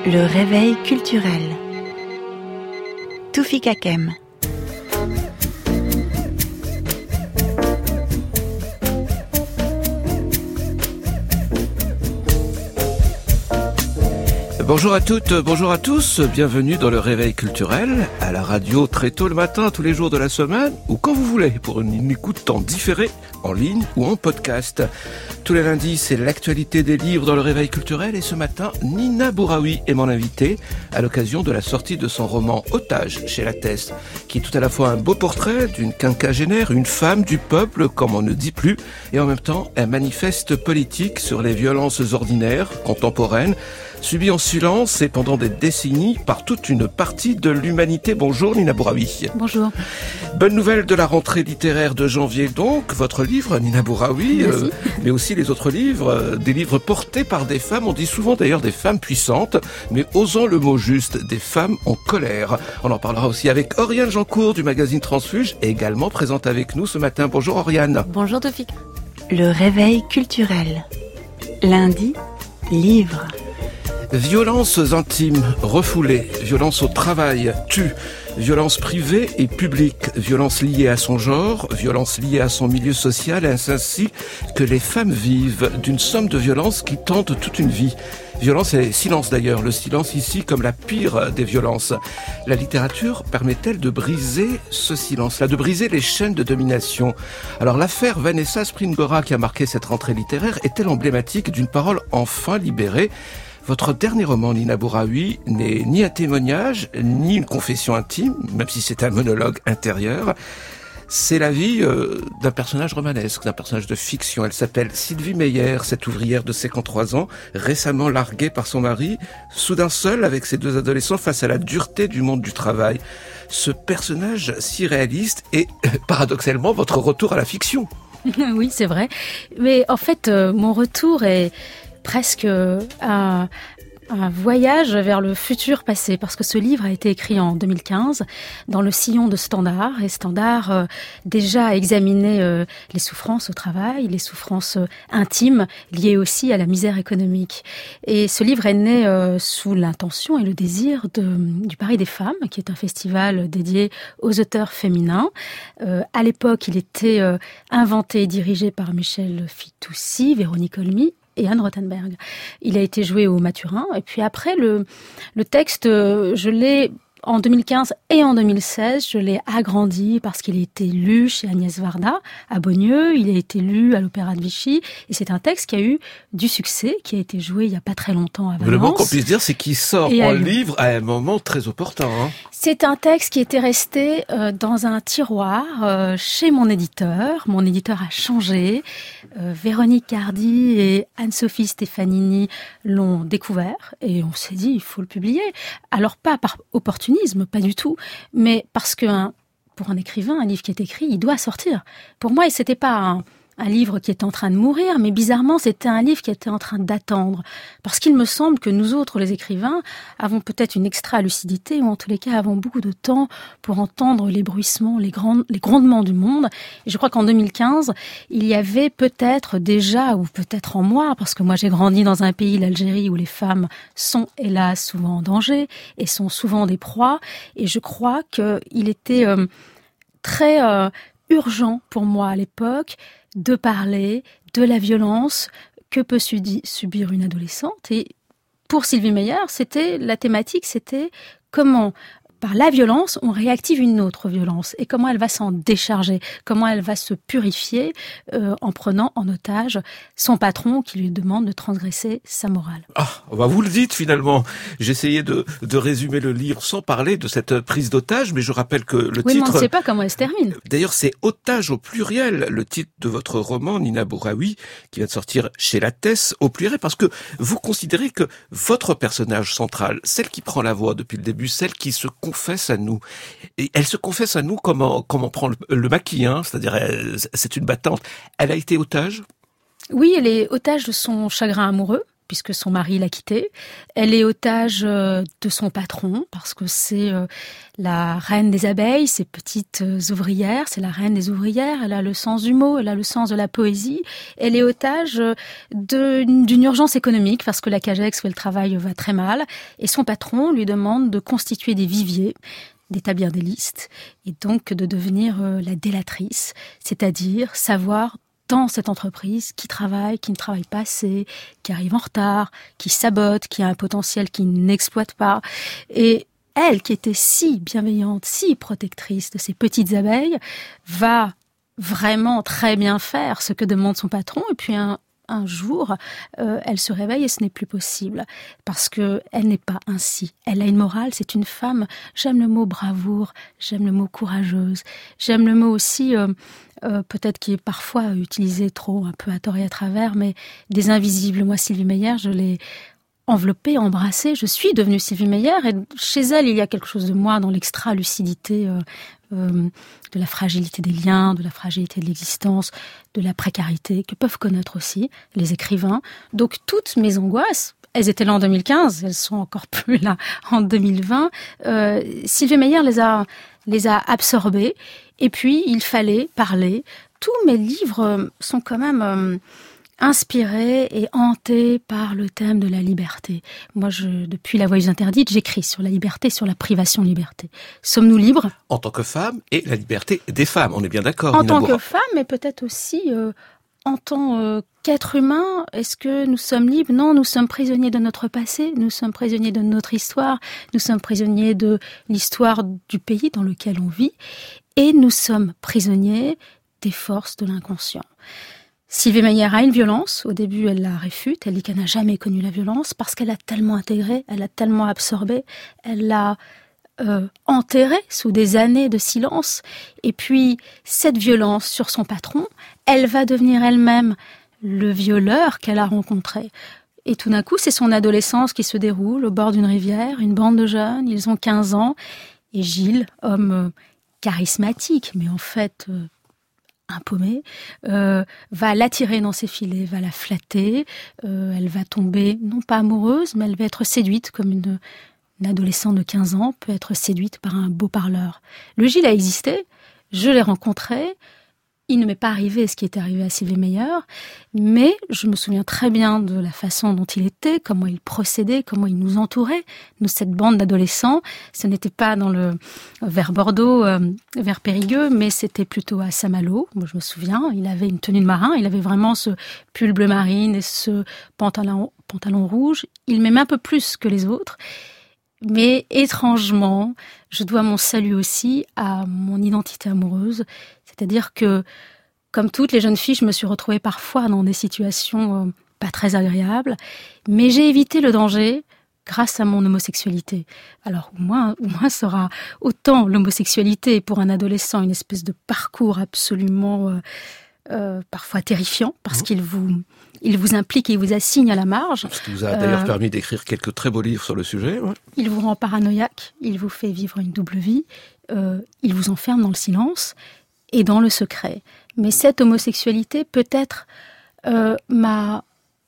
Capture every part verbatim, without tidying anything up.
Le réveil culturel. Toufik Hakem. Bonjour à toutes, bonjour à tous, bienvenue dans le Réveil culturel, à la radio très tôt le matin, tous les jours de la semaine, ou quand vous voulez, pour une écoute en différé, en ligne ou en podcast. Tous les lundis, c'est l'actualité des livres dans le Réveil culturel, et ce matin, Nina Bouraoui est mon invitée, à l'occasion de la sortie de son roman Otage chez Lattès, qui est tout à la fois un beau portrait d'une quinquagénaire, une femme du peuple, comme on ne dit plus, et en même temps, un manifeste politique sur les violences ordinaires, contemporaines, subi en silence et pendant des décennies par toute une partie de l'humanité. Bonjour Nina Bouraoui. Bonjour. Bonne nouvelle de la rentrée littéraire de janvier donc, votre livre Nina Bouraoui, euh, mais aussi les autres livres, euh, des livres portés par des femmes, on dit souvent d'ailleurs des femmes puissantes, mais osons le mot juste, des femmes en colère. On en parlera aussi avec Oriane Jancourt du magazine Transfuge, également présente avec nous ce matin. Bonjour Oriane. Bonjour Toufik. Le réveil culturel. Lundi, livre. Violences intimes, refoulées, violences au travail, tue, violences privées et publiques, violences liées à son genre, violences liées à son milieu social, ainsi que les femmes vivent d'une somme de violences qui tente toute une vie. Violence et silence d'ailleurs, le silence ici comme la pire des violences. La littérature permet-elle de briser ce silence-là, de briser les chaînes de domination? Alors l'affaire Vanessa Springora qui a marqué cette rentrée littéraire est-elle emblématique d'une parole enfin libérée? Votre dernier roman, Nina Bouraoui, n'est ni un témoignage, ni une confession intime, même si c'est un monologue intérieur. C'est la vie euh, d'un personnage romanesque, d'un personnage de fiction. Elle s'appelle Sylvie Meyer, cette ouvrière de cinquante-trois ans, récemment larguée par son mari, soudain seule avec ses deux adolescents face à la dureté du monde du travail. Ce personnage si réaliste est, paradoxalement, votre retour à la fiction. Oui, c'est vrai. Mais en fait, euh, mon retour est presque un, un voyage vers le futur passé, parce que ce livre a été écrit en deux mille quinze dans le sillon de Standard, et Standard euh, déjà a examiné euh, les souffrances au travail, les souffrances euh, intimes liées aussi à la misère économique. Et ce livre est né euh, sous l'intention et le désir de, du Paris des femmes, qui est un festival dédié aux auteurs féminins. Euh, à l'époque, il était euh, inventé et dirigé par Michel Fitoussi, Véronique Olmy et Anne Rothenberg. Il a été joué au Maturin. Et puis après, le, le texte, je l'ai, en deux mille quinze et en deux mille seize, je l'ai agrandi parce qu'il a été lu chez Agnès Varda à Beaulieu, il a été lu à l'Opéra de Vichy, et c'est un texte qui a eu du succès, qui a été joué il n'y a pas très longtemps à Valence. Le mot qu'on puisse dire, c'est qu'il sort et en à livre à un moment très opportun. Hein. C'est un texte qui était resté euh, dans un tiroir euh, chez mon éditeur. Mon éditeur a changé. Euh, Véronique Hardy et Anne-Sophie Stefanini l'ont découvert et on s'est dit il faut le publier. Alors pas par opportunisme, pas du tout, mais parce que un, pour un écrivain, un livre qui est écrit, il doit sortir. Pour moi, c'était pas un, un livre qui était en train de mourir, mais bizarrement, c'était un livre qui était en train d'attendre. Parce qu'il me semble que nous autres, les écrivains, avons peut-être une extra-lucidité, ou en tous les cas, avons beaucoup de temps pour entendre les bruissements, les, grands, les grondements du monde. Et je crois qu'en deux mille quinze, il y avait peut-être déjà, ou peut-être en moi, parce que moi j'ai grandi dans un pays, l'Algérie, où les femmes sont, hélas, souvent en danger, et sont souvent des proies. Et je crois qu'il était euh, très euh, urgent pour moi à l'époque de parler de la violence que peut subir une adolescente. Et pour Sylvie Meyer, c'était la thématique, c'était comment, par la violence, on réactive une autre violence et comment elle va s'en décharger, comment elle va se purifier euh, en prenant en otage son patron qui lui demande de transgresser sa morale. Ah, bah vous le dites finalement. J'essayais de, de résumer le livre sans parler de cette prise d'otage, mais je rappelle que le oui, titre... Oui, mais on ne sait pas comment elle se termine. D'ailleurs, c'est Otage au pluriel, le titre de votre roman, Nina Bouraoui, qui vient de sortir chez Lattès, au pluriel, parce que vous considérez que votre personnage central, celle qui prend la voix depuis le début, celle qui se confesse à nous, et elle se confesse à nous comme on, comme on prend le, le maquis, hein, c'est-à-dire elle, c'est une battante. Elle a été otage ? Oui, elle est otage de son chagrin amoureux, puisque son mari l'a quittée. Elle est otage euh, de son patron, parce que c'est euh, la reine des abeilles, ces petites euh, ouvrières, c'est la reine des ouvrières, elle a le sens du mot, elle a le sens de la poésie. Elle est otage euh, de, d'une urgence économique, parce que la CAGEX, où elle travaille, va très mal, et son patron lui demande de constituer des viviers, d'établir des listes, et donc de devenir euh, la délatrice, c'est-à-dire savoir dans cette entreprise qui travaille, qui ne travaille pas assez, qui arrive en retard, qui sabote, qui a un potentiel qu'il n'exploite pas. Et elle, qui était si bienveillante, si protectrice de ces petites abeilles, va vraiment très bien faire ce que demande son patron, et puis un Un jour, euh, elle se réveille et ce n'est plus possible parce que elle n'est pas ainsi. Elle a une morale, c'est une femme. J'aime le mot bravoure, j'aime le mot courageuse, j'aime le mot aussi, euh, euh, peut-être qui est parfois utilisé trop, un peu à tort et à travers, mais des invisibles. Moi, Sylvie Meyer, je l'ai enveloppée, embrassée. Je suis devenue Sylvie Meyer et chez elle, il y a quelque chose de moi dans l'extra-lucidité. Euh, Euh, de la fragilité des liens, de la fragilité de l'existence, de la précarité que peuvent connaître aussi les écrivains. Donc toutes mes angoisses, elles étaient là en deux mille quinze, elles sont encore plus là en deux mille vingt. Euh, Sylvie Meyer les a, les a absorbées et puis il fallait parler. Tous mes livres sont quand même euh, inspirés et hantés par le thème de la liberté. Moi, je, depuis La Voyeuse interdite, j'écris sur la liberté, sur la privation de liberté. Sommes-nous libres ? En tant que femme et la liberté des femmes, on est bien d'accord. En Nina tant Bourra. que femme, mais peut-être aussi euh, en tant euh, qu'être humain, est-ce que nous sommes libres ? Non, nous sommes prisonniers de notre passé, nous sommes prisonniers de notre histoire, nous sommes prisonniers de l'histoire du pays dans lequel on vit, et nous sommes prisonniers des forces de l'inconscient. Sylvie Meyer a une violence. Au début, elle la réfute. Elle dit qu'elle n'a jamais connu la violence parce qu'elle a tellement intégré, elle a tellement absorbé, elle l'a euh, enterrée sous des années de silence. Et puis, cette violence sur son patron, elle va devenir elle-même le violeur qu'elle a rencontré. Et tout d'un coup, c'est son adolescence qui se déroule au bord d'une rivière, une bande de jeunes, ils ont quinze ans. Et Gilles, homme euh, charismatique, mais en fait... Euh, un paumé, euh, va l'attirer dans ses filets, va la flatter, euh, elle va tomber, non pas amoureuse, mais elle va être séduite, comme une, une adolescente de quinze ans peut être séduite par un beau parleur. Le Gilles a existé, je l'ai rencontré, il ne m'est pas arrivé ce qui est arrivé à Sylvie Meyer, mais je me souviens très bien de la façon dont il était, comment il procédait, comment il nous entourait, nous, cette bande d'adolescents. Ce n'était pas dans le vers Bordeaux, euh, vers Périgueux, mais c'était plutôt à Saint-Malo. Moi, je me souviens, il avait une tenue de marin, il avait vraiment ce pull bleu marine et ce pantalon, pantalon rouge. Il m'aimait un peu plus que les autres. Mais étrangement, je dois mon salut aussi à mon identité amoureuse. C'est-à-dire que, comme toutes les jeunes filles, je me suis retrouvée parfois dans des situations euh, pas très agréables, mais j'ai évité le danger grâce à mon homosexualité. Alors, au moins, au moins sera autant l'homosexualité pour un adolescent une espèce de parcours absolument euh, euh, parfois terrifiant, parce mmh. qu'il vous... Il vous implique et il vous assigne à la marge. Ce qui vous a d'ailleurs euh, permis d'écrire quelques très beaux livres sur le sujet. Ouais. Il vous rend paranoïaque, il vous fait vivre une double vie, euh, il vous enferme dans le silence et dans le secret. Mais cette homosexualité, peut-être, euh, m'a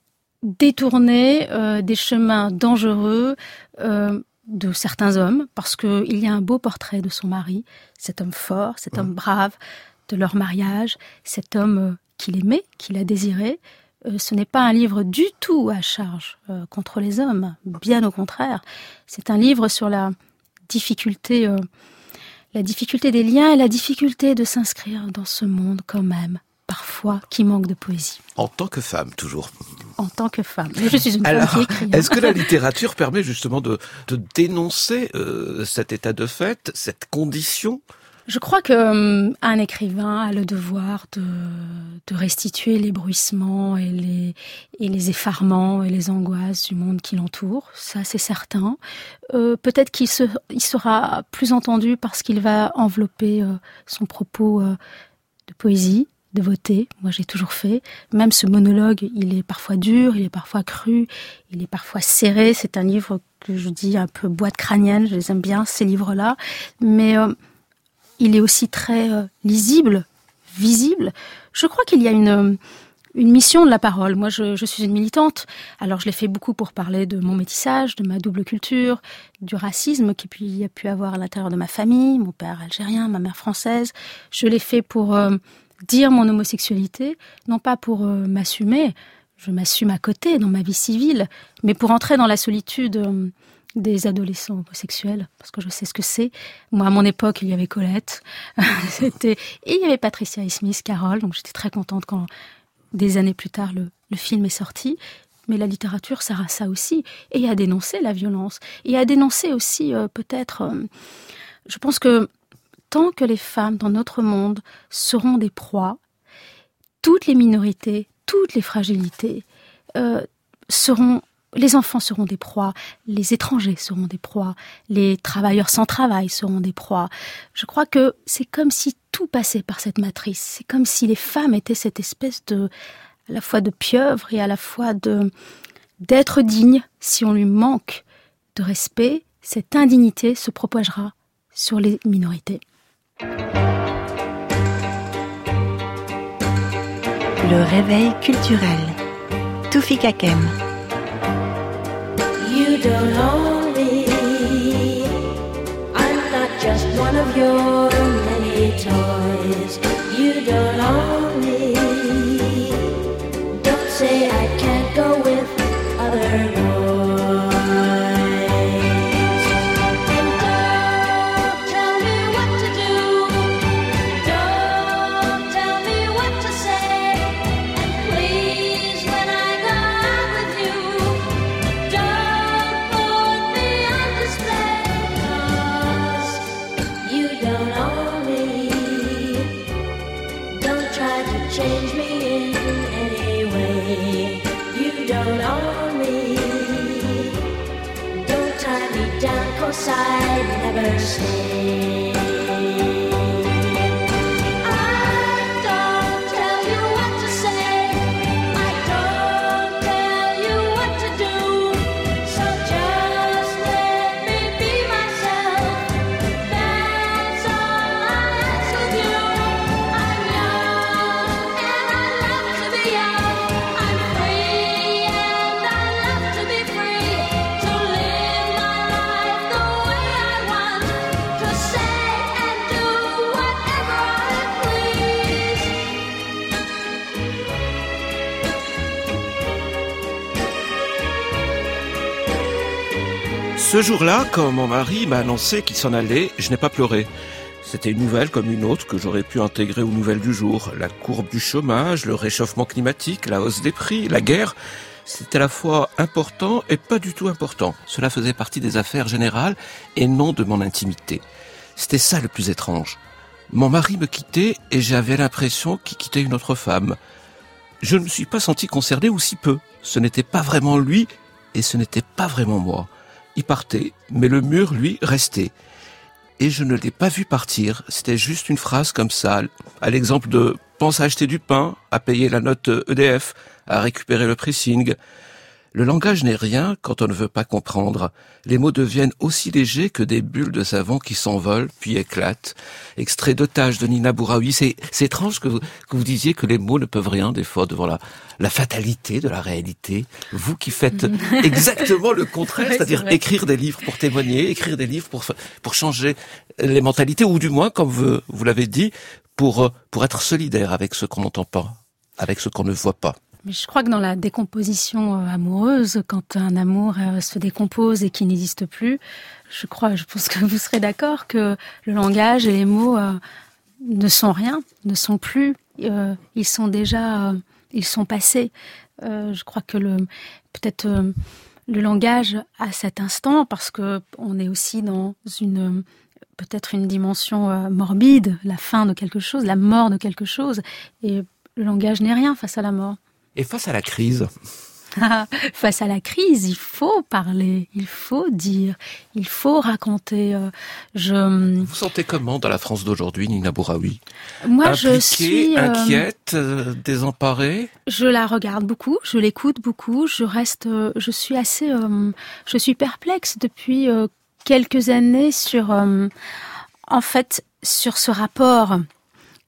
détourné euh, des chemins dangereux euh, de certains hommes, parce qu'il y a un beau portrait de son mari, cet homme fort, cet ouais. homme brave, de leur mariage, cet homme euh, qu'il aimait, qu'il a désiré. Ce n'est pas un livre du tout à charge euh, contre les hommes, bien au contraire. C'est un livre sur la difficulté, euh, la difficulté des liens et la difficulté de s'inscrire dans ce monde quand même, parfois, qui manque de poésie. En tant que femme, toujours. En tant que femme. Mais je suis une Alors, femme qui écrit. Est-ce que la littérature permet justement de, de dénoncer euh, cet état de fait, cette condition ? Je crois que um, un écrivain a le devoir de, de restituer les bruissements et les, et les effarements et les angoisses du monde qui l'entoure. Ça, c'est certain. Euh, peut-être qu'il se, il sera plus entendu parce qu'il va envelopper euh, son propos euh, de poésie, de beauté. Moi, j'ai toujours fait. Même ce monologue, il est parfois dur, il est parfois cru, il est parfois serré. C'est un livre que je dis un peu boîte crânienne. Je les aime bien, ces livres-là. Mais... Euh, il est aussi très euh, lisible, visible. Je crois qu'il y a une, une mission de la parole. Moi, je, je suis une militante. Alors, je l'ai fait beaucoup pour parler de mon métissage, de ma double culture, du racisme qu'il y a pu avoir à l'intérieur de ma famille, mon père algérien, ma mère française. Je l'ai fait pour euh, dire mon homosexualité, non pas pour euh, m'assumer, je m'assume à côté dans ma vie civile, mais pour entrer dans la solitude euh, des adolescents homosexuels, parce que je sais ce que c'est. Moi, à mon époque, il y avait Colette, c'était... et il y avait Patricia Highsmith, Carole, donc j'étais très contente quand, des années plus tard, le, le film est sorti. Mais la littérature sert à ça aussi, et à dénoncer la violence, et à dénoncer aussi, euh, peut-être... Euh, je pense que tant que les femmes dans notre monde seront des proies, toutes les minorités, toutes les fragilités euh, seront... Les enfants seront des proies, les étrangers seront des proies, les travailleurs sans travail seront des proies. Je crois que c'est comme si tout passait par cette matrice. C'est comme si les femmes étaient cette espèce de, à la fois de pieuvre et à la fois de, d'être digne. Si on lui manque de respect, cette indignité se propagera sur les minorités. Le réveil culturel. Toufik Hakem. You don't own me. I'm not just one of your many toys. You don't own me. Don't say I can't go with other boys. And don't tell me what to do. Don't tell me what to say. And please, when I go out with you, don't put me on display, 'cause you don't own me. Don't try to change me in any way. You don't own me. Don't tie me down, 'cause I'd never stay. I don't tell you what to say. I don't tell you what to do. So just let me be myself. That's all I ask of you. I'm young and I love to be young. I'm free and I love to be free. To live my life the way I want. To say and do whatever I please. Ce jour-là, quand mon mari m'a annoncé qu'il s'en allait, je n'ai pas pleuré. C'était une nouvelle comme une autre que j'aurais pu intégrer aux nouvelles du jour. La courbe du chômage, le réchauffement climatique, la hausse des prix, la guerre, c'était à la fois important et pas du tout important. Cela faisait partie des affaires générales et non de mon intimité. C'était ça le plus étrange. Mon mari me quittait et j'avais l'impression qu'il quittait une autre femme. Je ne me suis pas senti concerné ou si peu. Ce n'était pas vraiment lui et ce n'était pas vraiment moi. Il partait, mais le mur, lui, restait. Et je ne l'ai pas vu partir. C'était juste une phrase comme ça, à l'exemple de « pense à acheter du pain, à payer la note E D F, à récupérer le pressing ». Le langage n'est rien quand on ne veut pas comprendre. Les mots deviennent aussi légers que des bulles de savon qui s'envolent puis éclatent. Extrait d'Otage de Nina Bouraoui. C'est, c'est étrange que vous, que vous disiez que les mots ne peuvent rien des fois devant la, la fatalité de la réalité. Vous qui faites exactement le contraire, Ouais, c'est-à-dire c'est écrire des livres pour témoigner, écrire des livres pour, pour changer les mentalités, ou du moins, comme vous, vous l'avez dit, pour, pour être solidaire avec ce qu'on n'entend pas, avec ce qu'on ne voit pas. Mais je crois que dans la décomposition euh, amoureuse, quand un amour euh, se décompose et qui n'existe plus, je crois, je pense que vous serez d'accord que le langage et les mots euh, ne sont rien, ne sont plus. Euh, ils sont déjà, euh, ils sont passés. Euh, je crois que le peut-être euh, le langage à cet instant, parce que on est aussi dans une peut-être une dimension euh, morbide, la fin de quelque chose, la mort de quelque chose, et le langage n'est rien face à la mort. Et face à la crise, Face à la crise, il faut parler, il faut dire, il faut raconter. Euh, je... vous vous sentez comment dans la France d'aujourd'hui, Nina Bouraoui ? Moi, Impliquée, je suis euh, inquiète, euh, désemparée ? Je la regarde beaucoup, je l'écoute beaucoup, je reste, euh, je suis assez, euh, je suis perplexe depuis euh, quelques années sur, euh, en fait, sur ce rapport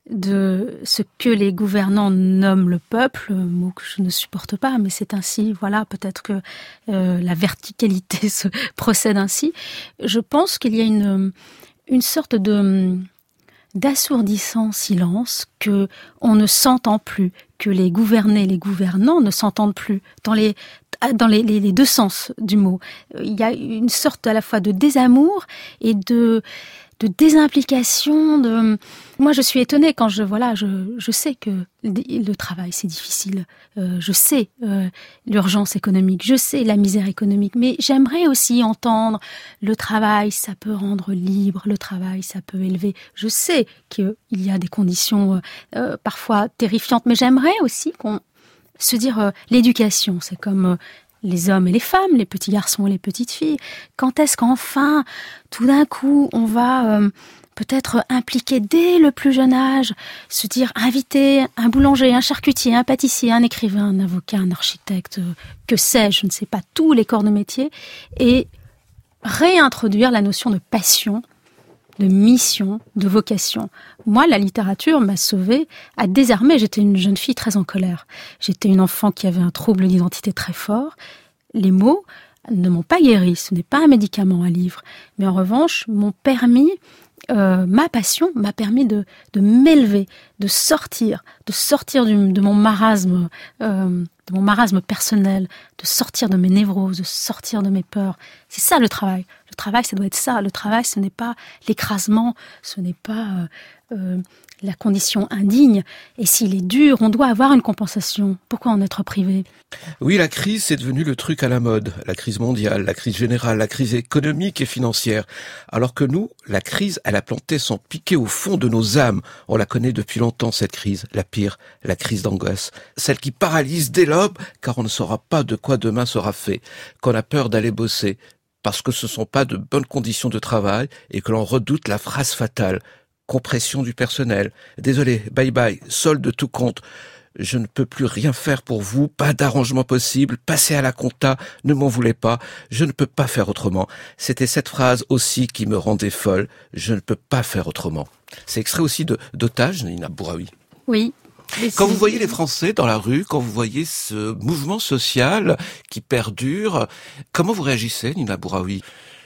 de ce que les gouvernants nomment le peuple, mot que je ne supporte pas, mais c'est ainsi, voilà, peut-être que euh, la verticalité se procède ainsi. Je pense qu'il y a une, une sorte de d'assourdissant silence, que on ne s'entend plus, que les gouvernés, les gouvernants ne s'entendent plus dans les dans les, les, les deux sens du mot. Il y a une sorte à la fois de désamour et de de désimplication. De moi, je suis étonnée quand je voilà, je je sais que le travail c'est difficile. Euh, je sais euh, l'urgence économique, je sais la misère économique, mais j'aimerais aussi entendre le travail, ça peut rendre libre, le travail, ça peut élever. Je sais qu'il y a des conditions euh, parfois terrifiantes, mais j'aimerais aussi qu'on se dire euh, l'éducation, c'est comme euh, les hommes et les femmes, les petits garçons et les petites filles. Quand est-ce qu'enfin, tout d'un coup, on va euh, peut-être impliquer dès le plus jeune âge, se dire inviter un boulanger, un charcutier, un pâtissier, un écrivain, un avocat, un architecte, euh, que sais-je, je ne sais pas, tous les corps de métier, et réintroduire la notion de passion, de mission, de vocation. Moi, la littérature m'a sauvée, a désarmé. J'étais une jeune fille très en colère. J'étais une enfant qui avait un trouble d'identité très fort. Les mots ne m'ont pas guéri. Ce n'est pas un médicament, un livre. Mais en revanche, m'ont permis, euh, ma passion m'a permis de, de m'élever, de sortir, de sortir du, de mon marasme, euh, de mon marasme personnel, de sortir de mes névroses, de sortir de mes peurs. C'est ça le travail. Le travail, ça doit être ça. Le travail, ce n'est pas l'écrasement, ce n'est pas euh, euh, la condition indigne. Et s'il est dur, on doit avoir une compensation. Pourquoi en être privé ? Oui, la crise, c'est devenu le truc à la mode. La crise mondiale, la crise générale, la crise économique et financière. Alors que nous, la crise, elle a planté son piquet au fond de nos âmes. On la connaît depuis longtemps, cette crise. La pire, la crise d'angoisse. Celle qui paralyse dès l'aube, car on ne saura pas de quoi demain sera fait. Qu'on a peur d'aller bosser, parce que ce ne sont pas de bonnes conditions de travail et que l'on redoute la phrase fatale. Compression du personnel. Désolé, bye bye, solde de tout compte. Je ne peux plus rien faire pour vous, pas d'arrangement possible, passez à la compta, ne m'en voulez pas, je ne peux pas faire autrement. C'était cette phrase aussi qui me rendait folle, je ne peux pas faire autrement. C'est extrait aussi de d'Otage, Nina Bouraoui. Oui. Quand vous voyez les Français dans la rue, quand vous voyez ce mouvement social qui perdure, comment vous réagissez, Nina Bouraoui ?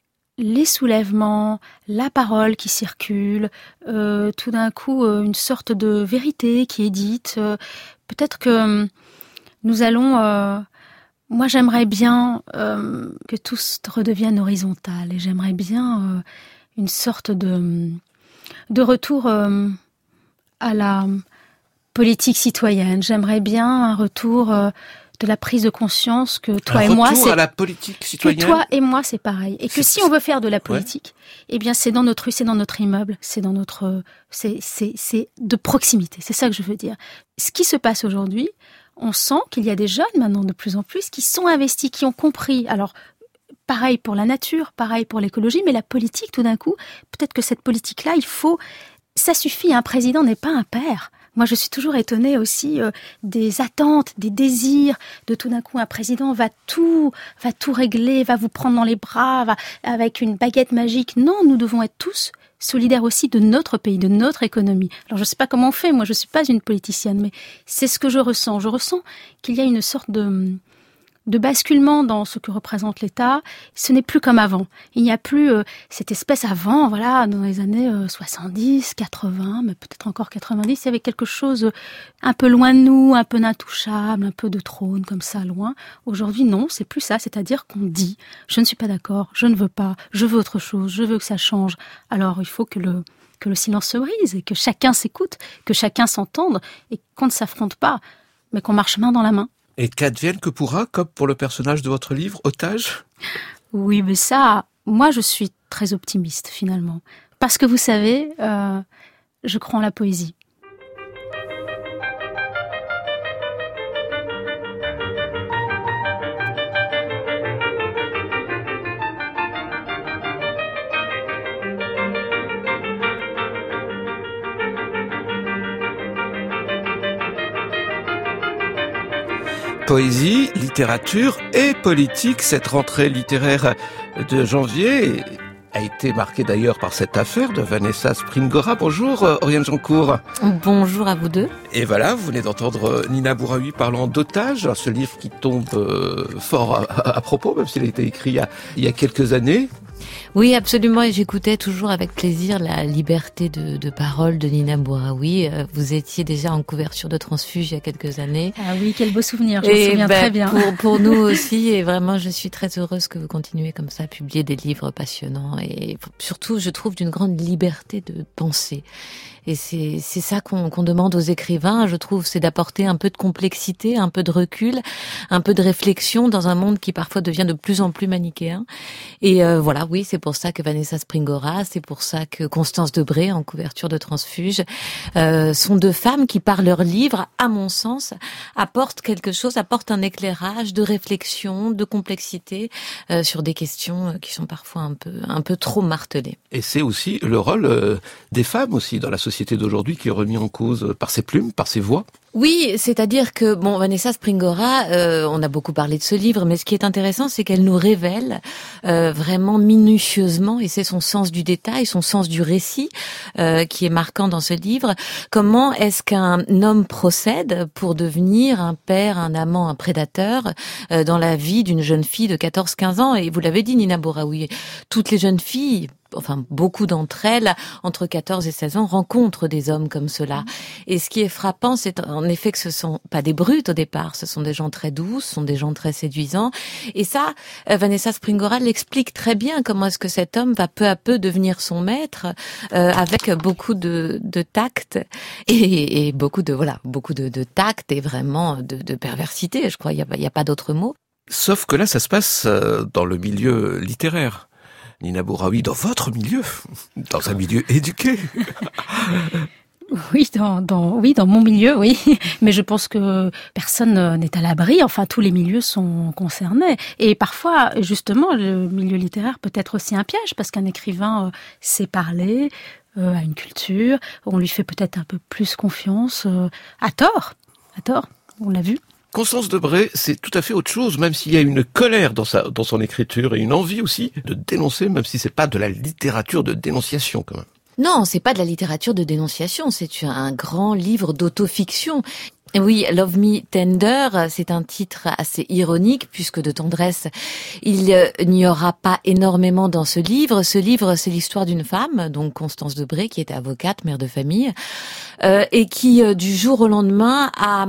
Les soulèvements, la parole qui circule, euh, tout d'un coup euh, une sorte de vérité qui est dite. Euh, peut-être que euh, nous allons... Euh, moi j'aimerais bien euh, que tout redevienne horizontal et j'aimerais bien euh, une sorte de, de retour euh, à la politique citoyenne. J'aimerais bien un retour... Euh, de la prise de conscience que toi un et moi, c'est à la politique citoyenne. Que toi et moi, c'est pareil. Et que c'est... si on veut faire de la politique, ouais. eh bien, c'est dans notre rue, c'est dans notre immeuble, c'est dans notre, c'est, c'est, c'est de proximité. C'est ça que je veux dire. Ce qui se passe aujourd'hui, on sent qu'il y a des jeunes maintenant de plus en plus qui sont investis, qui ont compris. Alors, pareil pour la nature, pareil pour l'écologie, mais la politique, tout d'un coup, peut-être que cette politique-là, il faut, ça suffit. Un président n'est pas un père. Moi, je suis toujours étonnée aussi euh, des attentes, des désirs, de tout d'un coup, un président va tout, va tout régler, va vous prendre dans les bras, va avec une baguette magique. Non, nous devons être tous solidaires aussi de notre pays, de notre économie. Alors, je ne sais pas comment on fait, moi, je ne suis pas une politicienne, mais c'est ce que je ressens. Je ressens qu'il y a une sorte de... de basculement dans ce que représente l'État. Ce n'est plus comme avant. Il n'y a plus euh, cette espèce avant, voilà, dans les années euh, soixante-dix, quatre-vingts, mais peut-être encore quatre-vingt-dix, il y avait quelque chose un peu loin de nous, un peu d'intouchable, un peu de trône, comme ça, loin. Aujourd'hui, non, c'est plus ça, c'est-à-dire qu'on dit « je ne suis pas d'accord, je ne veux pas, je veux autre chose, je veux que ça change ». Alors, il faut que le, que le silence se brise et que chacun s'écoute, que chacun s'entende et qu'on ne s'affronte pas, mais qu'on marche main dans la main. Et qu'advienne que pourra, comme pour le personnage de votre livre, Otage ? Oui, mais ça, moi je suis très optimiste finalement. Parce que vous savez, euh, je crois en la poésie. Poésie, littérature et politique, cette rentrée littéraire de janvier a été marquée d'ailleurs par cette affaire de Vanessa Springora. Bonjour euh, Oriane Jancourt. Bonjour à vous deux. Et voilà, vous venez d'entendre euh, Nina Bouraoui parlant d'Otage, ce livre qui tombe euh, fort à, à, à propos, même s'il a été écrit il y a, il y a quelques années. Oui, absolument, et j'écoutais toujours avec plaisir la liberté de, de parole de Nina Bouraoui. Vous étiez déjà en couverture de Transfuge il y a quelques années. Ah oui, quel beau souvenir, je me souviens ben, très bien. Pour, pour nous aussi, et vraiment, je suis très heureuse que vous continuez comme ça à publier des livres passionnants, et surtout, je trouve, d'une grande liberté de penser. Et c'est, c'est ça qu'on, qu'on demande aux écrivains, je trouve, c'est d'apporter un peu de complexité, un peu de recul, un peu de réflexion dans un monde qui parfois devient de plus en plus manichéen. Et euh, voilà, oui, c'est pour ça que Vanessa Springora, c'est pour ça que Constance Debré, en couverture de Transfuge, euh, sont deux femmes qui, par leurs livres, à mon sens, apportent quelque chose, apportent un éclairage de réflexion, de complexité euh, sur des questions qui sont parfois un peu, un peu trop martelées. Et c'est aussi le rôle euh, des femmes aussi dans la société d'aujourd'hui qui est remis en cause par ses plumes, par ses voix. Oui, c'est-à-dire que, bon, Vanessa Springora, euh, on a beaucoup parlé de ce livre, mais ce qui est intéressant, c'est qu'elle nous révèle euh, vraiment minutieusement, et c'est son sens du détail, son sens du récit, euh, qui est marquant dans ce livre, comment est-ce qu'un homme procède pour devenir un père, un amant, un prédateur euh, dans la vie d'une jeune fille de quatorze quinze ans. Et vous l'avez dit, Nina Bouraoui, toutes les jeunes filles, enfin beaucoup d'entre elles, entre quatorze et seize ans, rencontrent des hommes comme cela. Et ce qui est frappant, c'est en effet que ce sont pas des brutes au départ, ce sont des gens très doux, ce sont des gens très séduisants. Et ça, Vanessa Springora l'explique très bien, comment est-ce que cet homme va peu à peu devenir son maître, euh, avec beaucoup de, de tact et, et beaucoup de voilà, beaucoup de, de tact et vraiment de, de perversité. Je crois, il y a, il y a pas d'autre mot. Sauf que là, ça se passe dans le milieu littéraire. Nina Bouraoui, dans votre milieu, dans un milieu éduqué. Oui, dans, dans, oui, dans mon milieu, oui. Mais je pense que personne n'est à l'abri. Enfin, tous les milieux sont concernés. Et parfois, justement, le milieu littéraire peut être aussi un piège parce qu'un écrivain euh, sait parler, euh, a une culture. On lui fait peut-être un peu plus confiance, euh, à tort. À tort, on l'a vu. Constance Debré, c'est tout à fait autre chose, même s'il y a une colère dans sa, dans son écriture et une envie aussi de dénoncer, même si c'est pas de la littérature de dénonciation quand même. Non, c'est pas de la littérature de dénonciation, c'est un grand livre d'autofiction. Oui, Love Me Tender, c'est un titre assez ironique puisque de tendresse, il n'y aura pas énormément dans ce livre. Ce livre, c'est l'histoire d'une femme, donc Constance Debré, qui était avocate, mère de famille, euh, et qui, euh, du jour au lendemain, a...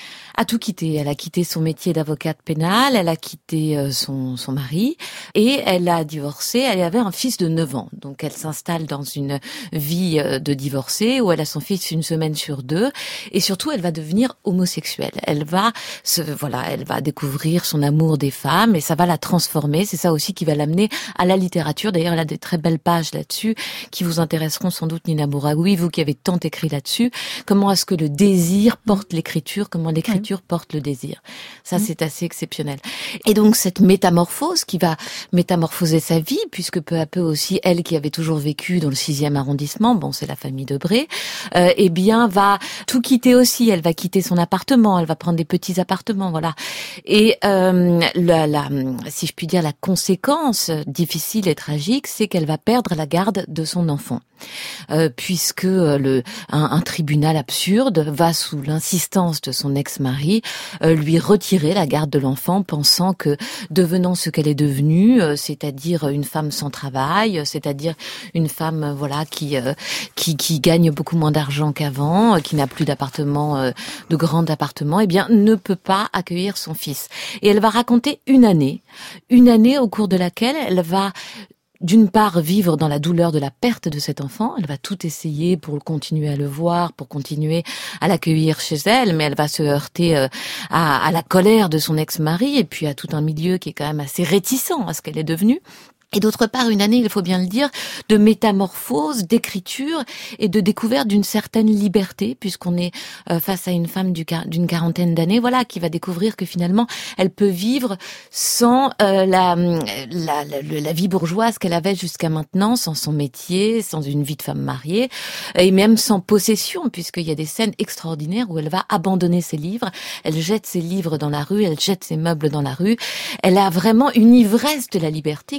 a tout quitté. Elle a quitté son métier d'avocate pénale, elle a quitté euh, son, son mari et elle a divorcé. Elle avait un fils de neuf ans. Donc elle s'installe dans une vie euh, de divorcée où elle a son fils une semaine sur deux et surtout elle va devenir homosexuelle. Elle va se, voilà, elle va découvrir son amour des femmes et ça va la transformer. C'est ça aussi qui va l'amener à la littérature. D'ailleurs, elle a des très belles pages là-dessus qui vous intéresseront sans doute, Nina Bouraoui, vous qui avez tant écrit là-dessus. Comment est-ce que le désir porte l'écriture? Comment l'écriture porte le désir. Ça, c'est assez exceptionnel. Et donc, cette métamorphose qui va métamorphoser sa vie, puisque peu à peu aussi, elle qui avait toujours vécu dans le sixième arrondissement, bon, c'est la famille Debré, euh, eh bien, va tout quitter aussi. Elle va quitter son appartement, elle va prendre des petits appartements, voilà. Et euh, la, la, si je puis dire, la conséquence difficile et tragique, c'est qu'elle va perdre la garde de son enfant. Euh, puisque le un, un tribunal absurde va, sous l'insistance de son ex-mari, euh, lui retirer la garde de l'enfant, pensant que devenant ce qu'elle est devenue, euh, c'est-à-dire une femme sans travail, c'est-à-dire une femme euh, voilà qui euh, qui qui gagne beaucoup moins d'argent qu'avant, euh, qui n'a plus d'appartement, euh, de grand appartement, eh bien ne peut pas accueillir son fils. Et elle va raconter une année, une année au cours de laquelle elle va d'une part, vivre dans la douleur de la perte de cet enfant. Elle va tout essayer pour continuer à le voir, pour continuer à l'accueillir chez elle, mais elle va se heurter euh, à, à la colère de son ex-mari et puis à tout un milieu qui est quand même assez réticent à ce qu'elle est devenue. Et d'autre part, une année, il faut bien le dire, de métamorphose, d'écriture et de découverte d'une certaine liberté, puisqu'on est euh, face à une femme du, d'une quarantaine d'années, voilà, qui va découvrir que finalement, elle peut vivre sans euh, la, la, la, la vie bourgeoise qu'elle avait jusqu'à maintenant, sans son métier, sans une vie de femme mariée, et même sans possession, puisqu'il y a des scènes extraordinaires où elle va abandonner ses livres, elle jette ses livres dans la rue, elle jette ses meubles dans la rue, elle a vraiment une ivresse de la liberté qui va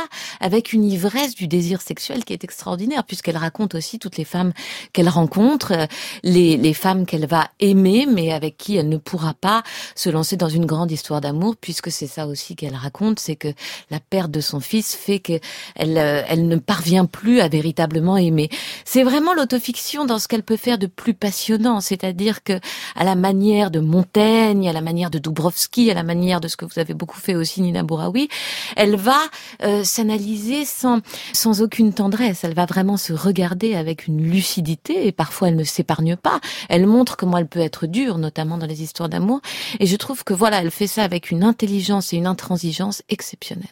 avec une ivresse du désir sexuel qui est extraordinaire, puisqu'elle raconte aussi toutes les femmes qu'elle rencontre, les, les femmes qu'elle va aimer, mais avec qui elle ne pourra pas se lancer dans une grande histoire d'amour, puisque c'est ça aussi qu'elle raconte, c'est que la perte de son fils fait qu'elle elle ne parvient plus à véritablement aimer. C'est vraiment l'autofiction dans ce qu'elle peut faire de plus passionnant, c'est-à-dire que à la manière de Montaigne, à la manière de Dubrovsky, à la manière de ce que vous avez beaucoup fait aussi, Nina Bouraoui, elle va euh, s'analyser sans sans aucune tendresse. Elle va vraiment se regarder avec une lucidité et parfois elle ne s'épargne pas. Elle montre comment elle peut être dure, notamment dans les histoires d'amour. Et je trouve que voilà, elle fait ça avec une intelligence et une intransigeance exceptionnelles.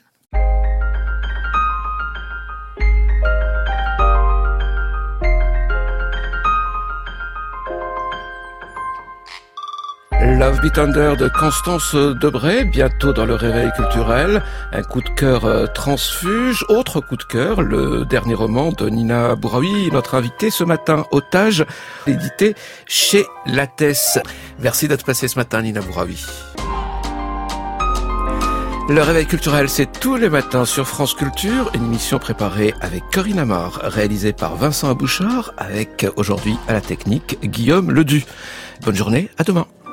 Love Me Tender de Constance Debray, bientôt dans le Réveil culturel. Un coup de cœur transfuge. Autre coup de cœur, le dernier roman de Nina Bouraoui, notre invitée ce matin, Otage, édité chez Lattès. Merci d'être passée ce matin, Nina Bouraoui. Le Réveil culturel, c'est tous les matins sur France Culture, une émission préparée avec Corinne Amor, réalisée par Vincent Abouchard, avec aujourd'hui à la technique Guillaume Ledu. Bonne journée, à demain.